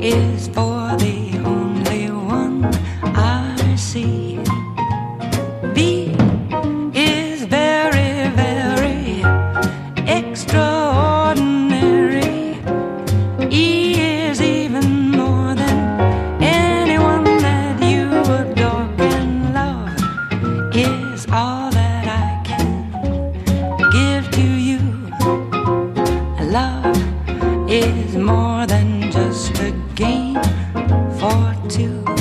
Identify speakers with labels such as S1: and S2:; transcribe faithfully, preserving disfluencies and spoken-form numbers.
S1: is for the only one I see. B is very, very extraordinary. E is even more than anyone that you adore can love. Is all that I can give to you. Love is more than just a game for two.